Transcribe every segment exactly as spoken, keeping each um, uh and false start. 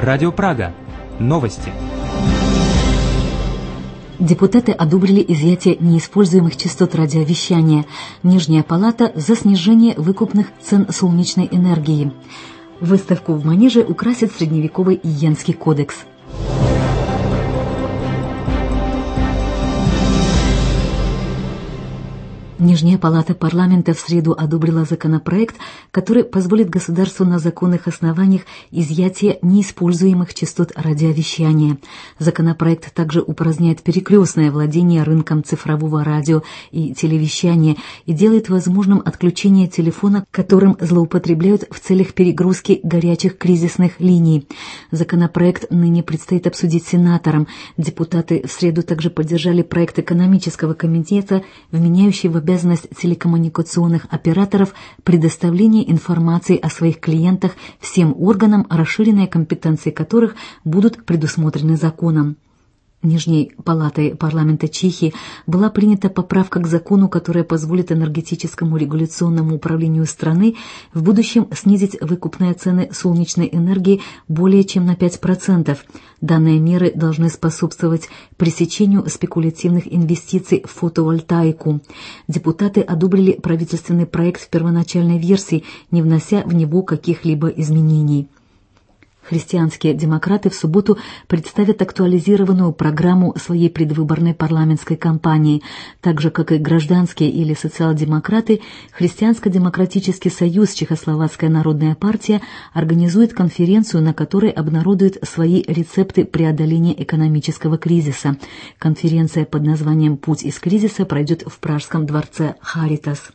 Радио Прага. Новости. Депутаты одобрили изъятие неиспользуемых частот радиовещания. Нижняя палата за снижение выкупных цен солнечной энергии. Выставку в Манеже украсит средневековый Иенский кодекс. Нижняя палата парламента в среду одобрила законопроект, который позволит государству на законных основаниях изъятие неиспользуемых частот радиовещания. Законопроект также упраздняет перекрестное владение рынком цифрового радио и телевещания и делает возможным отключение телефона, которым злоупотребляют в целях перегрузки горячих кризисных линий. Законопроект ныне предстоит обсудить сенаторам. Депутаты в среду также поддержали проект экономического комитета, вменяющий в обязанность телекоммуникационных операторов предоставление информации о своих клиентах всем органам, расширенные компетенции которых будут предусмотрены законом. Нижней палатой парламента Чехии была принята поправка к закону, которая позволит энергетическому регуляционному управлению страны в будущем снизить выкупные цены солнечной энергии более чем на пять процентов. Данные меры должны способствовать пресечению спекулятивных инвестиций в фотовольтаику. Депутаты одобрили правительственный проект в первоначальной версии, не внося в него каких-либо изменений. Христианские демократы в субботу представят актуализированную программу своей предвыборной парламентской кампании. Так же, как и гражданские или социал-демократы, Христианско-демократический союз «Чехословацкая народная партия» организует конференцию, на которой обнародует свои рецепты преодоления экономического кризиса. Конференция под названием «Путь из кризиса» пройдет в Пражском дворце Харитас.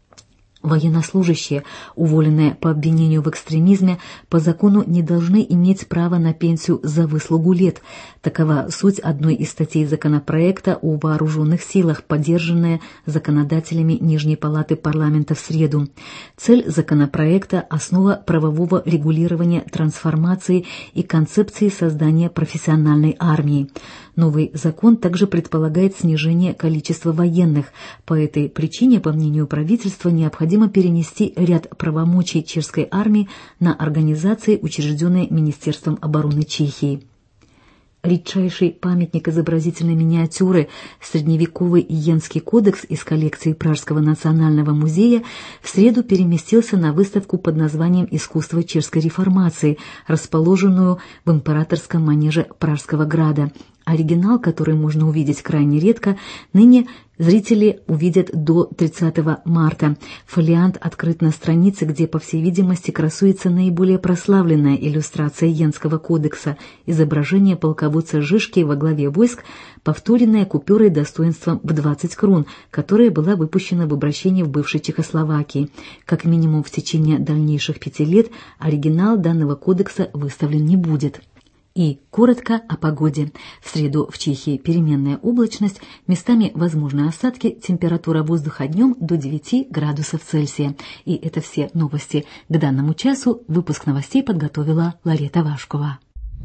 Военнослужащие, уволенные по обвинению в экстремизме, по закону не должны иметь права на пенсию за выслугу лет. Такова суть одной из статей законопроекта о вооруженных силах, поддержанная законодателями Нижней палаты парламента в среду. Цель законопроекта – основа правового регулирования трансформации и концепции создания профессиональной армии. Новый закон также предполагает снижение количества военных. По этой причине, по мнению правительства, необходимо перенести ряд правомочий чешской армии на организации, учрежденные Министерством обороны Чехии. Редчайший памятник изобразительной миниатюры «Средневековый Иенский кодекс» из коллекции Пражского национального музея в среду переместился на выставку под названием «Искусство чешской реформации», расположенную в императорском манеже Пражского града. Оригинал, который можно увидеть крайне редко, ныне зрители увидят до тридцатого марта. Фолиант открыт на странице, где, по всей видимости, красуется наиболее прославленная иллюстрация Иенского кодекса – изображение полководца Жишки во главе войск, повторенное купюрой достоинством в двадцать крон, которая была выпущена в обращении в бывшей Чехословакии. Как минимум в течение дальнейших пяти лет оригинал данного кодекса выставлен не будет. И коротко о погоде. В среду в Чехии переменная облачность, местами возможны осадки, температура воздуха днем до девяти градусов Цельсия. И это все новости к данному часу. Выпуск новостей подготовила Ларета Вашкова.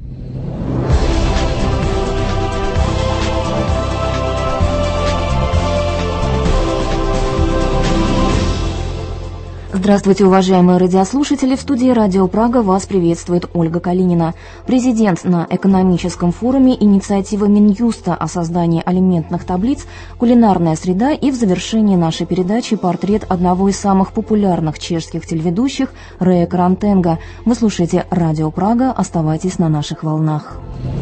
Здравствуйте, уважаемые радиослушатели! В студии Радио Прага вас приветствует Ольга Калинина. Президент на экономическом форуме, инициатива Минюста о создании алиментных таблиц, кулинарная среда и в завершении нашей передачи портрет одного из самых популярных чешских телеведущих Рея Карантенга. Вы слушаете Радио Прага, оставайтесь на наших волнах.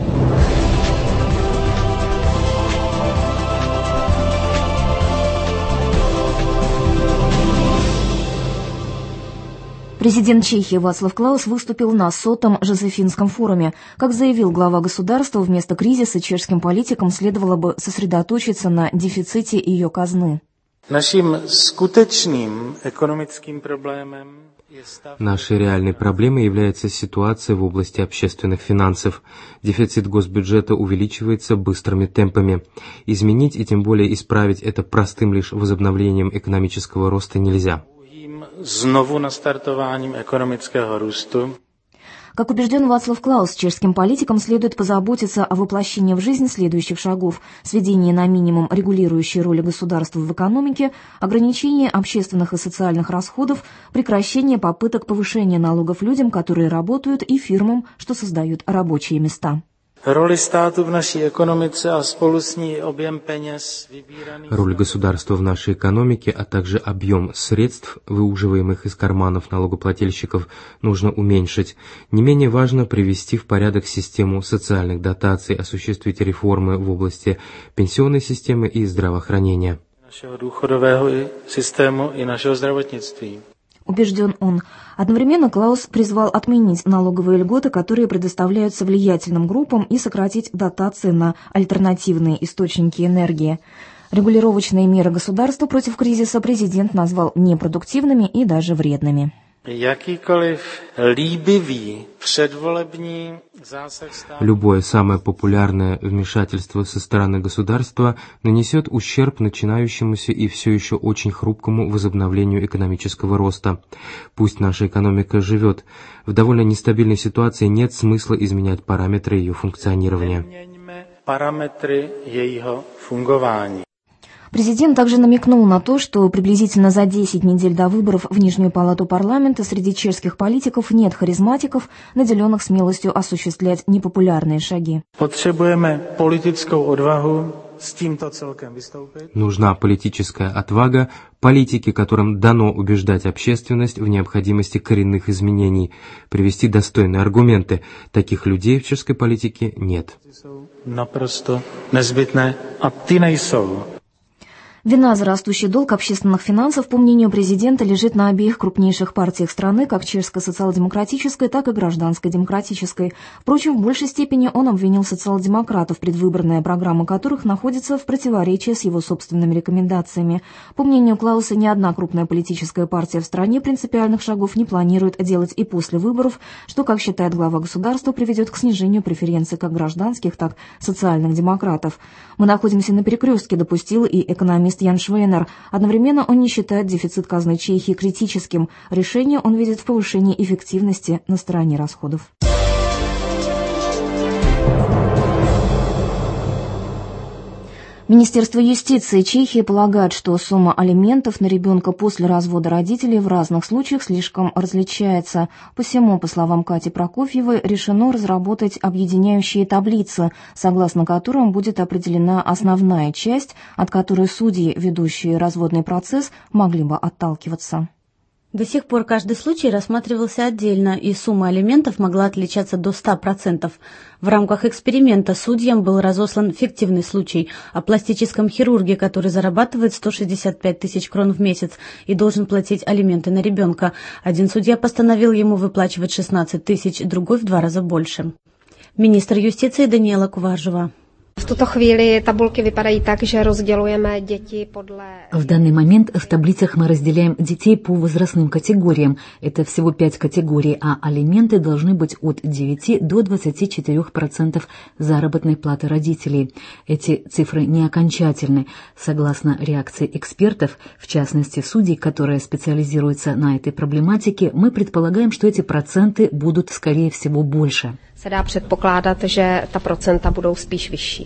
Президент Чехии Вацлав Клаус выступил на сотом Жозефинском форуме. Как заявил глава государства, вместо кризиса чешским политикам следовало бы сосредоточиться на дефиците ее казны. Нашим скутечным экономическим проблемом Нашей реальной проблемой является ситуация в области общественных финансов. Дефицит госбюджета увеличивается быстрыми темпами. Изменить и тем более исправить это простым лишь возобновлением экономического роста нельзя. Znovu nastartováním ekonomického růstu Как убежден Вацлав Клаус, чешским политикам следует позаботиться о воплощении в жизнь следующих шагов: сведении на минимум регулирующей роли государства в экономике, ограничение общественных и социальных расходов, прекращение попыток повышения налогов людям, которые работают, и фирмам, что создают рабочие места. Роль státu v naší ekonomice a spolu s ní objem peněz vybíraných. Роль государства в нашей экономике, а также объем средств, выуживаемых из карманов налогоплательщиков, нужно уменьшить. Не менее важно привести в порядок систему социальных дотаций, осуществить реформы в области пенсионной системы и здравоохранения. Našeho důchodového systému i našeho zdravotnictví. Убежден он. Одновременно Клаус призвал отменить налоговые льготы, которые предоставляются влиятельным группам, и сократить дотации на альтернативные источники энергии. Регулировочные меры государства против кризиса президент назвал непродуктивными и даже вредными. Jakýkoliv líbivý předvolební zásah státu. Любое самое популярное вмешательство со стороны государства нанесет ущерб начинающемуся и все еще очень хрупкому возобновлению экономического роста. Пусть наша экономика живет. В довольно нестабильной ситуации нет смысла изменять параметры ее функционирования. Параметры jejího fungování. Президент также намекнул на то, что приблизительно за десять недель до выборов в Нижнюю палату парламента среди чешских политиков нет харизматиков, наделенных смелостью осуществлять непопулярные шаги. Potřebujeme politickou odvahu s tímto celkem vystoupit. Нужна политическая отвага, политики, которым дано убеждать общественность в необходимости коренных изменений, привести достойные аргументы. Таких людей в чешской политике нет. Naprosto nezbytné a ty nejsou. Вина за растущий долг общественных финансов, по мнению президента, лежит на обеих крупнейших партиях страны, как чешской социал-демократической, так и гражданской демократической. Впрочем, в большей степени он обвинил социал-демократов, предвыборная программа которых находится в противоречии с его собственными рекомендациями. По мнению Клауса, ни одна крупная политическая партия в стране принципиальных шагов не планирует делать и после выборов, что, как считает глава государства, приведет к снижению преференций как гражданских, так и социальных демократов. «Мы находимся на перекрестке», допустил и экономист Ян Швейнер. Одновременно он не считает дефицит казны Чехии критическим. Решение он видит в повышении эффективности на стороне расходов. Министерство юстиции Чехии полагает, что сумма алиментов на ребенка после развода родителей в разных случаях слишком различается. Посему, по словам Кати Прокофьевой, решено разработать объединяющие таблицы, согласно которым будет определена основная часть, от которой судьи, ведущие разводный процесс, могли бы отталкиваться. До сих пор каждый случай рассматривался отдельно, и сумма алиментов могла отличаться до ста процентов. В рамках эксперимента судьям был разослан фиктивный случай о пластическом хирурге, который зарабатывает сто шестьдесят пять тысяч крон в месяц и должен платить алименты на ребенка. Один судья постановил ему выплачивать шестнадцать тысяч, другой в два раза больше. Министр юстиции Даниэла Куваржева. В tuto chvíli tabulky vypadají tak, že rozdělujeme děti podle... В данный момент в таблицах мы разделяем детей по возрастным категориям. Это всего пять категорий, а алименты должны быть от девяти до двадцати четырёх процентов заработной платы родителей. Эти цифры не окончательны. Согласно реакции экспертов, в частности судей, которые специализируются на этой проблематике, мы предполагаем, что эти проценты будут, скорее всего, больше. Se dá předpokládat, že ta procenta budou spíš vyšší.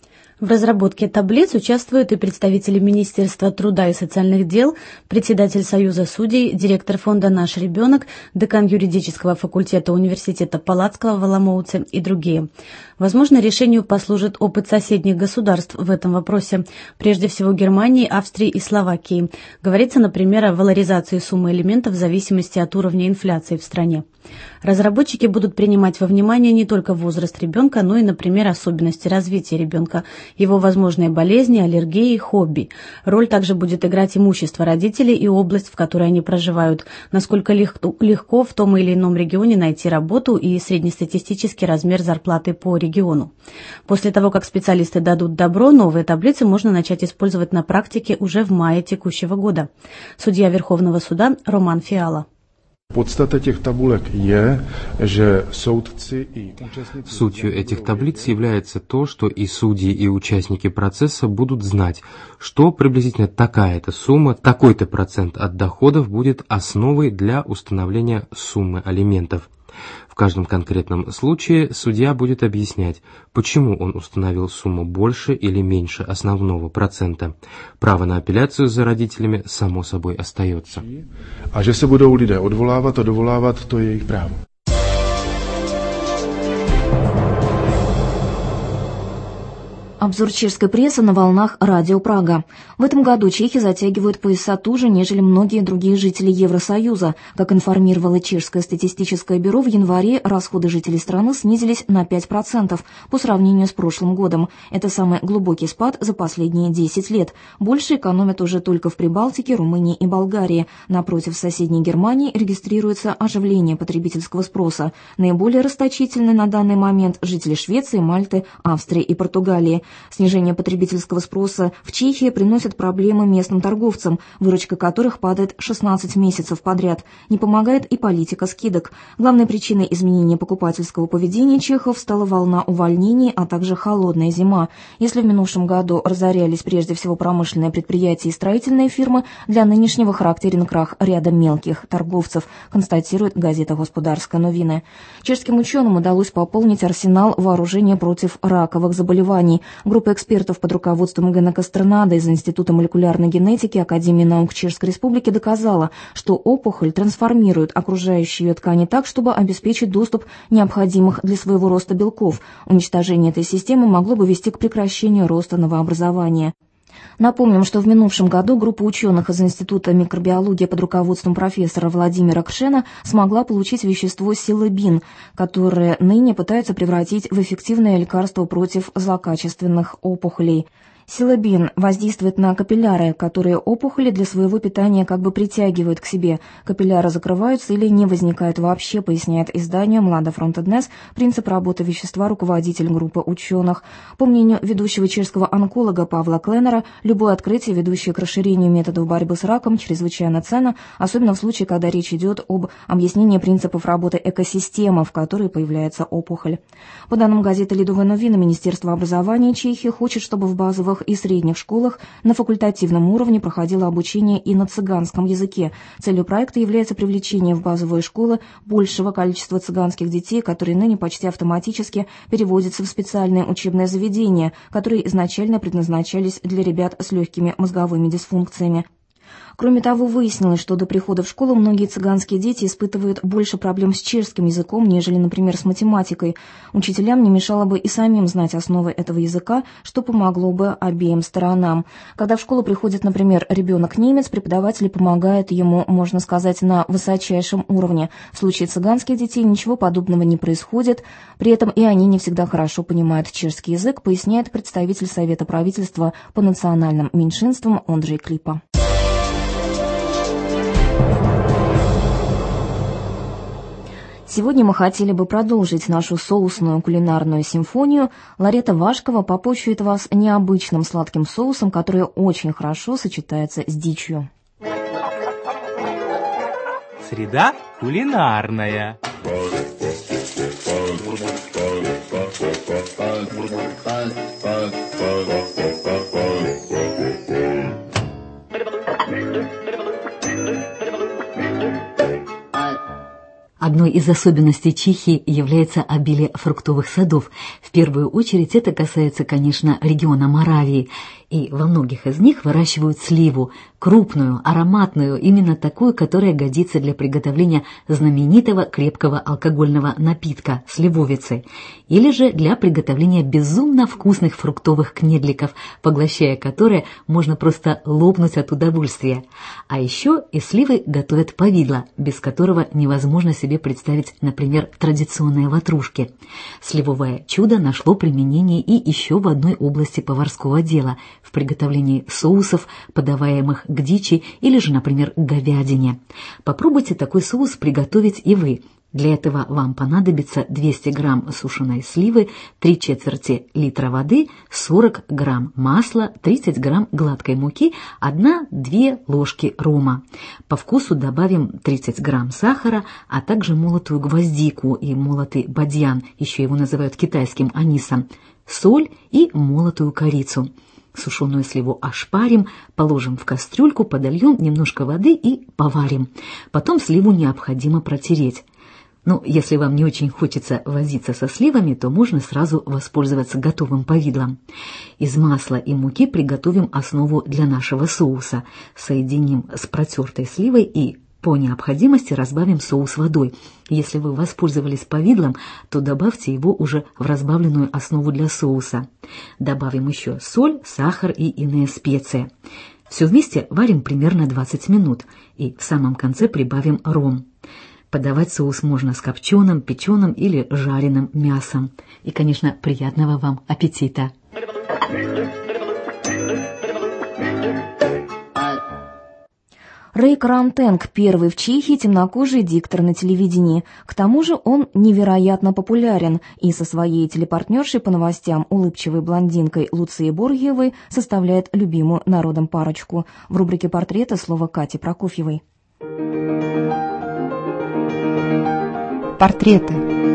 В разработке таблиц участвуют и представители Министерства труда и социальных дел, председатель Союза судей, директор фонда «Наш ребенок», декан юридического факультета университета Палацкого в Аламоуце и другие. Возможно, решению послужит опыт соседних государств в этом вопросе, прежде всего Германии, Австрии и Словакии. Говорится, например, о валоризации суммы алиментов в зависимости от уровня инфляции в стране. Разработчики будут принимать во внимание не только возраст ребенка, но и, например, особенности развития ребенка, его возможные болезни, аллергии, хобби. Роль также будет играть имущество родителей и область, в которой они проживают, насколько легко в том или ином регионе найти работу и среднестатистический размер зарплаты по региону. После того, как специалисты дадут добро, новые таблицы можно начать использовать на практике уже в мае текущего года. Судья Верховного суда Роман Фиала. Подстата этих таблик je, že soudci и участники... Сутью этих таблиц является то, что и судьи, и участники процесса будут знать, что приблизительно такая-то сумма, такой-то процент от доходов будет основой для установления суммы алиментов. В каждом конкретном случае судья будет объяснять, почему он установил сумму больше или меньше основного процента. Право на апелляцию за родителями само собой остается. А že se budou lidé odvolávat a dovolávat, to je jejich právo. Обзор чешской прессы на волнах Радио Прага. В этом году чехи затягивают пояса туже, нежели многие другие жители Евросоюза. Как информировало Чешское статистическое бюро, в январе расходы жителей страны снизились на пять процентов по сравнению с прошлым годом. Это самый глубокий спад за последние десять лет. Больше экономят уже только в Прибалтике, Румынии и Болгарии. Напротив, в соседней Германии регистрируется оживление потребительского спроса. Наиболее расточительны на данный момент жители Швеции, Мальты, Австрии и Португалии. Снижение потребительского спроса в Чехии приносит проблемы местным торговцам, выручка которых падает шестнадцать месяцев подряд. Не помогает и политика скидок. Главной причиной изменения покупательского поведения чехов стала волна увольнений, а также холодная зима. Если в минувшем году разорялись прежде всего промышленные предприятия и строительные фирмы, для нынешнего характерен крах ряда мелких торговцев, констатирует газета «Господарская новина». Чешским ученым удалось пополнить арсенал вооружения против раковых заболеваний. Группа экспертов под руководством Гена Кастернада из Института молекулярной генетики Академии наук Чешской Республики доказала, что опухоль трансформирует окружающие ее ткани так, чтобы обеспечить доступ необходимых для своего роста белков. Уничтожение этой системы могло бы вести к прекращению роста новообразования. Напомним, что в минувшем году группа ученых из Института микробиологии под руководством профессора Владимира Кшена смогла получить вещество силобин, которое ныне пытаются превратить в эффективное лекарство против злокачественных опухолей. Силобин воздействует на капилляры, которые опухоли для своего питания как бы притягивают к себе. Капилляры закрываются или не возникают вообще, поясняет изданию «Млада Фронтеднес» принцип работы вещества руководитель группы ученых. По мнению ведущего чешского онколога Павла Кленнера, любое открытие, ведущее к расширению методов борьбы с раком, чрезвычайно ценно, особенно в случае, когда речь идет об объяснении принципов работы экосистемы, в которой появляется опухоль. По данным газеты «Лидовая новина», Министерство образования Чехии хочет, чтобы в базовых и средних школах на факультативном уровне проходило обучение и на цыганском языке. Целью проекта является привлечение в базовые школы большего количества цыганских детей, которые ныне почти автоматически переводятся в специальные учебные заведения, которые изначально предназначались для ребят с легкими мозговыми дисфункциями. Кроме того, выяснилось, что до прихода в школу многие цыганские дети испытывают больше проблем с чешским языком, нежели, например, с математикой. Учителям не мешало бы и самим знать основы этого языка, что помогло бы обеим сторонам. Когда в школу приходит, например, ребенок-немец, преподаватели помогают ему, можно сказать, на высочайшем уровне. В случае цыганских детей ничего подобного не происходит, при этом и они не всегда хорошо понимают чешский язык, поясняет представитель Совета правительства по национальным меньшинствам Ондрей Клипа. Сегодня мы хотели бы продолжить нашу соусную кулинарную симфонию. Ларета Вашкова попочует вас необычным сладким соусом, который очень хорошо сочетается с дичью. Среда кулинарная. Одной из особенностей Чехии является обилие фруктовых садов. В первую очередь это касается, конечно, региона Моравии. И во многих из них выращивают сливу, крупную, ароматную, именно такую, которая годится для приготовления знаменитого крепкого алкогольного напитка – сливовицы, или же для приготовления безумно вкусных фруктовых кнедликов, поглощая которые можно просто лопнуть от удовольствия. А еще из сливы готовят повидло, без которого невозможно себе представить, например, традиционные ватрушки. Сливовое чудо нашло применение и еще в одной области поварского дела – в приготовлении соусов, подаваемых к дичи или же, например, к говядине. Попробуйте такой соус приготовить и вы. Для этого вам понадобится двести грамм сушеной сливы, три четверти литра воды, сорок грамм масла, тридцать грамм гладкой муки, одна-две ложки рома. По вкусу добавим тридцать грамм сахара, а также молотую гвоздику и молотый бадьян, еще его называют китайским анисом, соль и молотую корицу. Сушеную сливу ошпарим, положим в кастрюльку, подольем немножко воды и поварим. Потом сливу необходимо протереть. Ну, если вам не очень хочется возиться со сливами, то можно сразу воспользоваться готовым повидлом. Из масла и муки приготовим основу для нашего соуса. Соединим с протертой сливой и по необходимости разбавим соус водой. Если вы воспользовались повидлом, то добавьте его уже в разбавленную основу для соуса. Добавим еще соль, сахар и иные специи. Все вместе варим примерно двадцать минут и в самом конце прибавим ром. Подавать соус можно с копченым, печеным или жареным мясом. И, конечно, приятного вам аппетита! Рэй Карантенг – первый в Чехии темнокожий диктор на телевидении. К тому же он невероятно популярен и со своей телепартнершей по новостям улыбчивой блондинкой Луцией Боргиевой составляет любимую народом парочку. В рубрике «Портреты» слово Кати Прокофьевой. Портреты.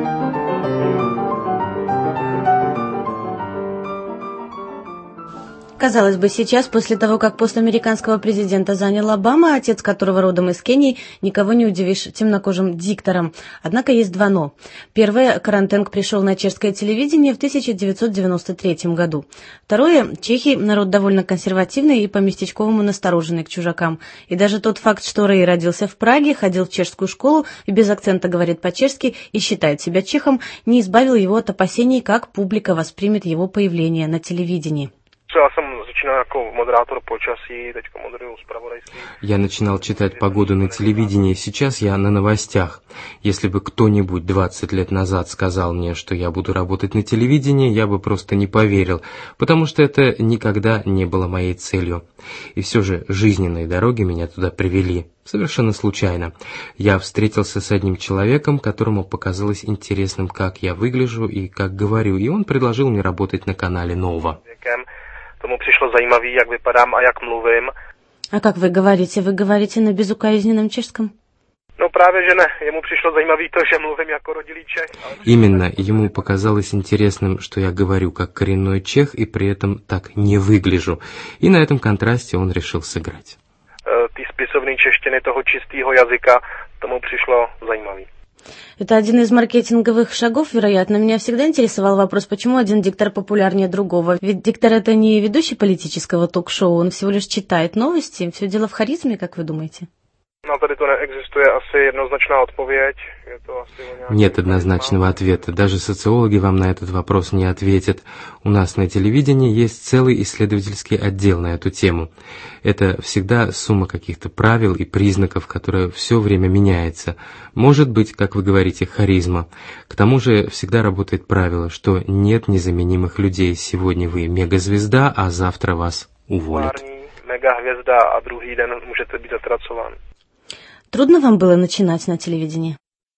Казалось бы, сейчас, после того, как пост американского президента занял Обама, отец которого родом из Кении, никого не удивишь темнокожим диктором. Однако есть два «но». Первое, Карантенг пришел на чешское телевидение в тысяча девятьсот девяносто третьем году. Второе, чехи – народ довольно консервативный и по-местечковому настороженный к чужакам. И даже тот факт, что Рэй родился в Праге, ходил в чешскую школу и без акцента говорит по-чешски и считает себя чехом, не избавил его от опасений, как публика воспримет его появление на телевидении. Я начинал читать погоду на телевидении, сейчас я на новостях. Если бы кто-нибудь двадцать лет назад сказал мне, что я буду работать на телевидении, я бы просто не поверил, потому что это никогда не было моей целью. И все же жизненные дороги меня туда привели. Совершенно случайно. Я встретился с одним человеком, которому показалось интересным, как я выгляжу и как говорю, и он предложил мне работать на канале «Нова». Tomu přišlo zajímavý, jak vypadám a jak mluvím. А как вы говорите? Вы говорите на безукоризненном чешском? No právě, že ne. Jemu přišlo zajímavý to, že mluvím jako rodilý Čech. Именно, ему показалось интересным, что я говорю как коренной чех и при этом так не выгляжу. И на этом контрасте он решил сыграть. Ty spisovné češtiny toho čistého jazyka, tomu přišlo zajímavý. Это один из маркетинговых шагов, вероятно. Меня всегда интересовал вопрос, почему один диктор популярнее другого. Ведь диктор — это не ведущий политического ток-шоу, он всего лишь читает новости. Все дело в харизме, как вы думаете? No, tady to neexistuje asi jednoznačná odpověď. Je to asi o nějakém... Нет однозначного ответа. Даже социологи вам на этот вопрос не ответят. У нас на телевидении есть целый исследовательский отдел на эту тему. Это всегда сумма каких-то правил и признаков, которая все время меняется. Может быть, как вы говорите, харизма. К тому же всегда работает правило, что нет незаменимых людей. Сегодня вы мегазвезда, а завтра вас уволят. Мегазвезда, а другий день можете быть отрацован. Трудно вам было начинать на телевидении?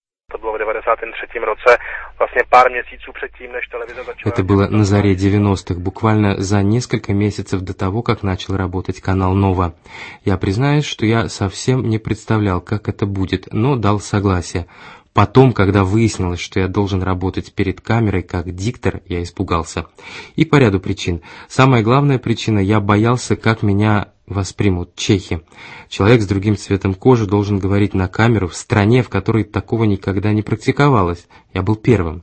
Это было на заре девяностых, буквально за несколько месяцев до того, как начал работать канал «Нова». Я признаюсь, что я совсем не представлял, как это будет, но дал согласие. Потом, когда выяснилось, что я должен работать перед камерой как диктор, я испугался. И по ряду причин. Самая главная причина — я боялся, как меня воспримут чехи. Человек с другим цветом кожи должен говорить на камеру в стране, в которой такого никогда не практиковалось. Я был первым.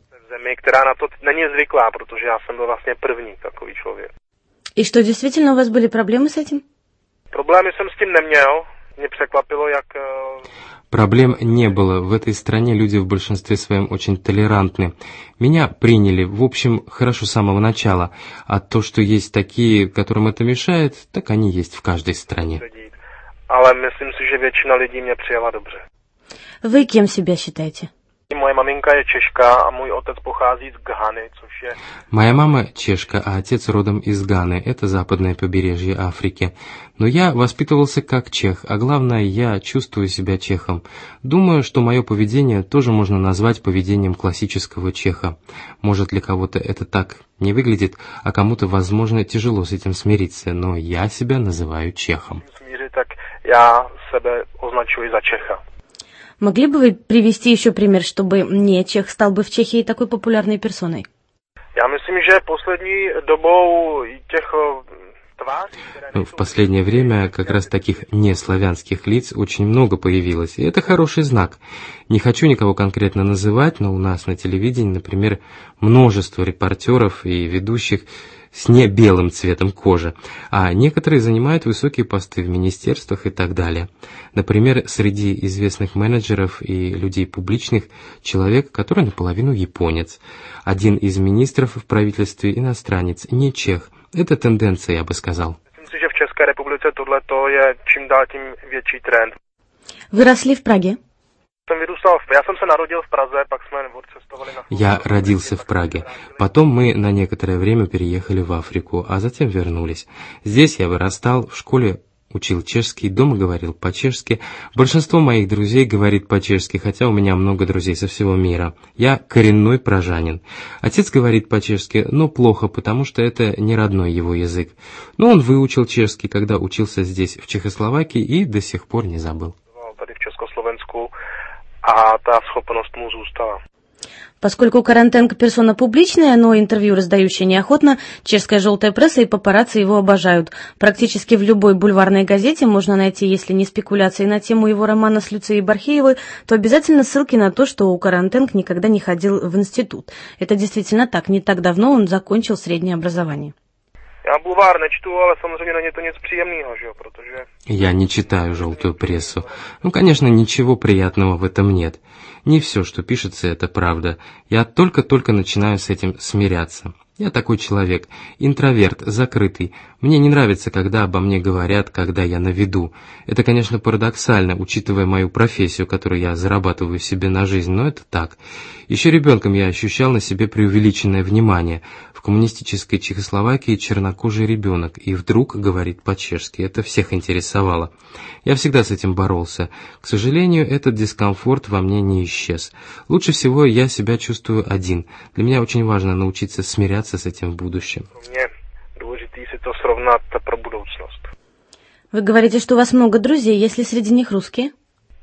И что, действительно у вас были проблемы с этим? Проблемы с этим не имел. Не překvapilo, jak... Проблем не было. В этой стране люди в большинстве своем очень толерантны. Меня приняли, в общем, хорошо с самого начала. А то, что есть такие, которым это мешает, так они есть в каждой стране. Ale myslím si, že většina lidí mě přijala dobře. Вы кем себя считаете? Moje maminka je Češka a můj otec pochází z Ghany, což je... Моя мама чешка, а отец родом из Ганы. Это западное побережье Африки. Но я воспитывался как чех, а главное, я чувствую себя чехом. Думаю, что мое поведение тоже можно назвать поведением классического чеха. Может, для кого-то это так не выглядит, а кому-то, возможно, тяжело с этим смириться, но я себя называю чехом. Так я себя означаю за чеха. Могли бы вы привести еще пример, чтобы не чех стал бы в Чехии такой популярной персоной? Я myslím, že poslední dobou těch Но в последнее время как раз таких неславянских лиц очень много появилось, и это хороший знак. Не хочу никого конкретно называть, но у нас на телевидении, например, множество репортеров и ведущих с не белым цветом кожи, а некоторые занимают высокие посты в министерствах и так далее. Например, среди известных менеджеров и людей публичных человек, который наполовину японец. Один из министров в правительстве иностранец, не чех. Это тенденция, я бы сказал. Myslím si, že v České republice tohleto je čím dál tím větší trend. Вы росли в Праге? Я родился в Праге. Потом мы на некоторое время переехали в Африку, а затем вернулись. Здесь я вырастал, в школе учил чешский, дома говорил по-чешски. Большинство моих друзей говорит по-чешски, хотя у меня много друзей со всего мира. Я коренной пражанин. Отец говорит по-чешски, но плохо, потому что это не родной его язык. Но он выучил чешский, когда учился здесь, в Чехословакии, и до сих пор не забыл. А та schopnost mu zůstala. Поскольку Карантенко персона публичная, но интервью раздающая неохотно, чешская желтая пресса и папарацци его обожают. Практически в любой бульварной газете можно найти, если не спекуляции на тему его романа с Люцией Бархеевой, то обязательно ссылки на то, что у Карантенко никогда не ходил в институт. Это действительно так. Не так давно он закончил среднее образование. Я бульвар не чту, ale samozřejmě není to nic příjemného, že jo, protože... Я не читаю желтую прессу. Ну, конечно, ничего приятного в этом нет. Не все, что пишется, это правда. Я только-только начинаю с этим смиряться. Я такой человек, интроверт, закрытый. Мне не нравится, когда обо мне говорят, когда я на виду. Это, конечно, парадоксально, учитывая мою профессию, которую я зарабатываю себе на жизнь, но это так. Еще ребенком я ощущал на себе преувеличенное внимание. В коммунистической Чехословакии чернокожий ребенок, и вдруг говорит по-чешски. Это всех интересовало. Я всегда с этим боролся. К сожалению, этот дискомфорт во мне не исчез. Лучше всего я себя чувствую один. Для меня очень важно научиться смиряться с этим в будущем. Вы говорите, что у вас много друзей, если среди них русские?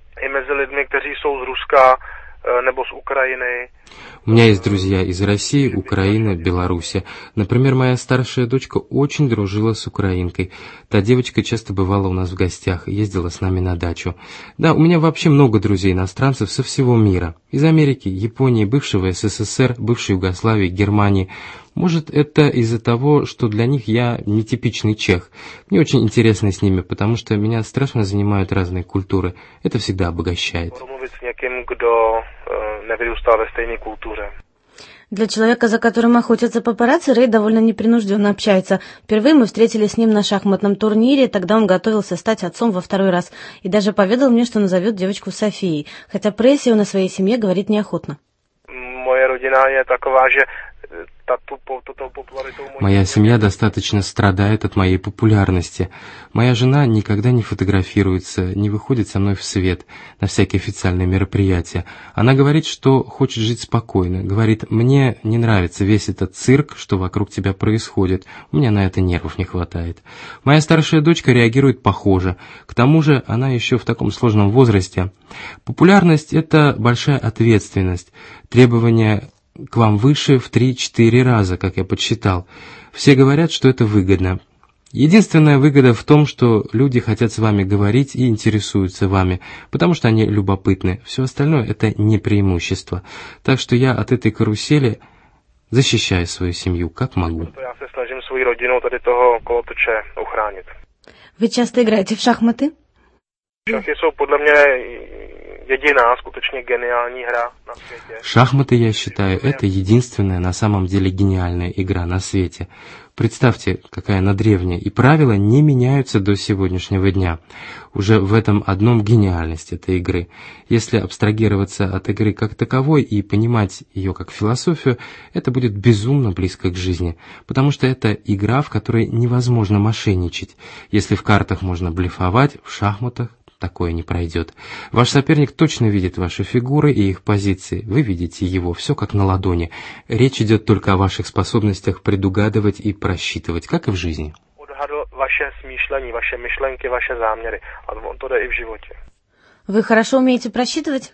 У меня есть друзья из России, Украины, Беларуси. Например, моя старшая дочка очень дружила с украинкой. Та девочка часто бывала у нас в гостях, ездила с нами на дачу. Да, у меня вообще много друзей-иностранцев со всего мира. Из Америки, Японии, бывшего СССР, бывшей Югославии, Германии. Может, это из-за того, что для них я нетипичный чех. Мне очень интересно с ними, потому что меня страшно занимают разные культуры. Это всегда обогащает. Для человека, за которым охотятся папарацци, Рэй довольно непринужденно общается. Впервые мы встретились с ним на шахматном турнире, тогда он готовился стать отцом во второй раз. И даже поведал мне, что назовет девочку Софией. Хотя прессе он о своей семье говорит неохотно. Моя родина такова, что... Моя семья достаточно страдает от моей популярности. Моя жена никогда не фотографируется, не выходит со мной в свет на всякие официальные мероприятия. Она говорит, что хочет жить спокойно. Говорит, мне не нравится весь этот цирк, что вокруг тебя происходит. У меня на это нервов не хватает. Моя старшая дочка реагирует похоже. К тому же она еще в таком сложном возрасте. Популярность – это большая ответственность. Требования к вам выше в три-четыре раза, как я подсчитал. Все говорят, что это выгодно. Единственная выгода в том, что люди хотят с вами говорить и интересуются вами, потому что они любопытны. Все остальное – это не преимущество. Так что я от этой карусели защищаю свою семью, как могу. Вы часто играете в шахматы? Шахи jsou podle mě jediná skutečně geniální hra na světě. Шахматы, я считаю, это единственная на самом деле гениальная игра на свете. Представьте, какая она древняя, и правила не меняются до сегодняшнего дня. Уже в этом одном гениальность этой игры. Если абстрагироваться от игры как таковой и понимать ее как философию, это будет безумно близко к жизни, потому что это игра, в которой невозможно мошенничать. Если в картах можно блефовать, в шахматах такое не пройдет. Ваш соперник точно видит ваши фигуры и их позиции. Вы видите его, все как на ладони. Речь идет только о ваших способностях предугадывать и просчитывать, как и в жизни. Вы хорошо умеете просчитывать?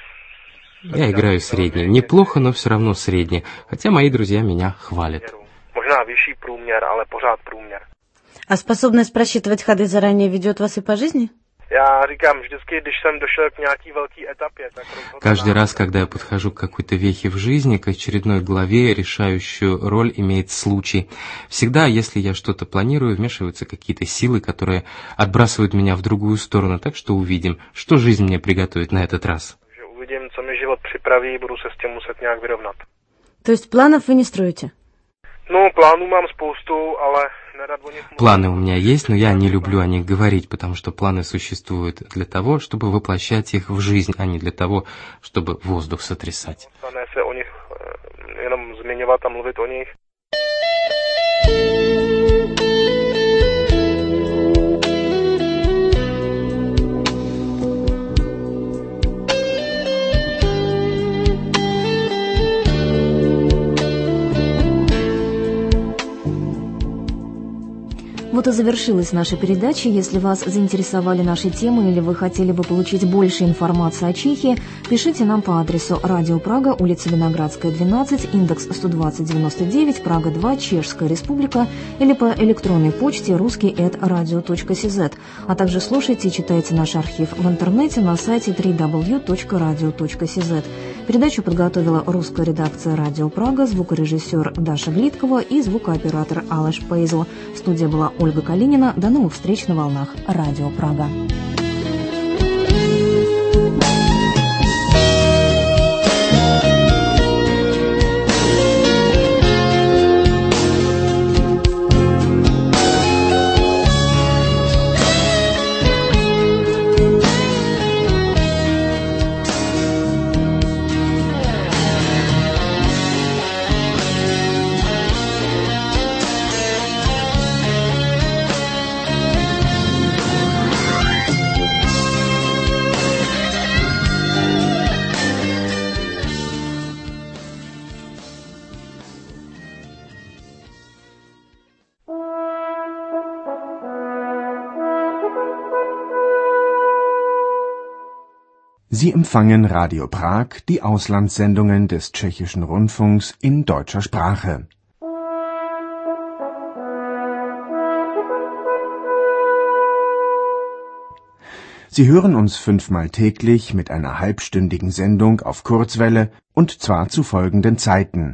Я играю средне. Неплохо, но все равно средне. Хотя мои друзья меня хвалят. možná vyšší průměr, ale pořád průměr. А способность просчитывать ходы заранее ведет вас и по жизни? Já říkám vždycky, když jsem došel k nějaký velký etapě, tak Каждый раз, когда я подхожу к какой-то вехе в жизни, к очередной главе, решающую роль имеет случай. Всегда, если я что-то планирую, вмешиваются какие-то силы, которые отбрасывают меня в другую сторону. Так что увидим, что жизнь мне приготовит на этот раз. Увидим, co mi život připraví, budu se s tím muset nějak vyrovnat. То есть планов вы не строите? Ну, планů mám spoustu, ale nerad o nich mluvím. Планы у меня есть, но я не люблю о них говорить, потому что планы существуют для того, чтобы воплощать их в жизнь, а не для того, чтобы воздух сотрясать. Stane se o nich jenom zmiňovat a mluvit o nich. Вот и завершилась наша передача. Если вас заинтересовали наши темы или вы хотели бы получить больше информации о Чехии, пишите нам по адресу Радио Прага, улица Виноградская, двенадцать, индекс сто двадцать девяносто девять, Прага два, Чешская Республика, или по электронной почте русский эт радио точка си зет. А также слушайте и читайте наш архив в интернете на сайте дабл ю дабл ю дабл ю точка радио точка си зет. Передачу подготовила русская редакция Радио Прага, звукорежиссер Даша Глиткова и звукооператор Алаш Пейзл. Студия была Ольга Калинина. До новых встреч на волнах Радио Прага. Sie empfangen Radio Prag, die Auslandssendungen des Tschechischen Rundfunks in deutscher Sprache. Sie hören uns fünfmal täglich mit einer halbstündigen Sendung auf Kurzwelle und zwar zu folgenden Zeiten.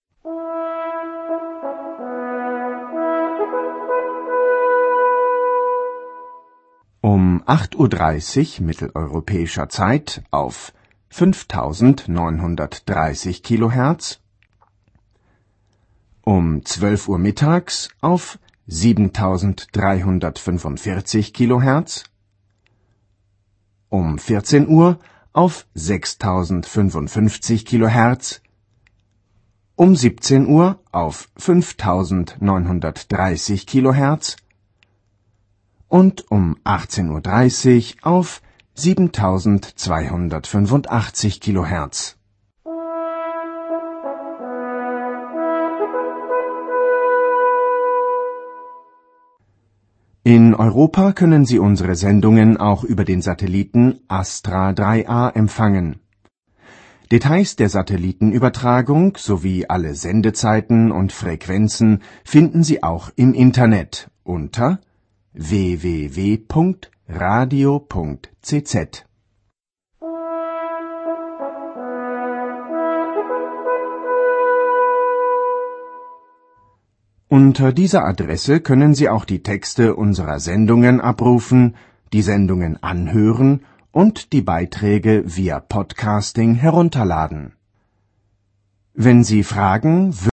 Um acht Uhr dreißig mitteleuropäischer Zeit auf fünftausendneunhundertdreißig Kilohertz, um zwölf Uhr mittags auf siebentausenddreihundertfünfundvierzig Kilohertz, um vierzehn Uhr auf sechstausendfünfundfünfzig Kilohertz, um siebzehn Uhr auf fünftausendneunhundertdreißig Kilohertz und um achtzehn Uhr dreißig auf siebentausendzweihundertfünfundachtzig Kilohertz. In Europa können Sie unsere Sendungen auch über den Satelliten Astra drei a empfangen. Details der Satellitenübertragung sowie alle Sendezeiten und Frequenzen finden Sie auch im Internet unter w w w punkt radio punkt c z. Unter dieser Adresse können Sie auch die Texte unserer Sendungen abrufen, die Sendungen anhören und die Beiträge via Podcasting herunterladen. Wenn Sie Fragen,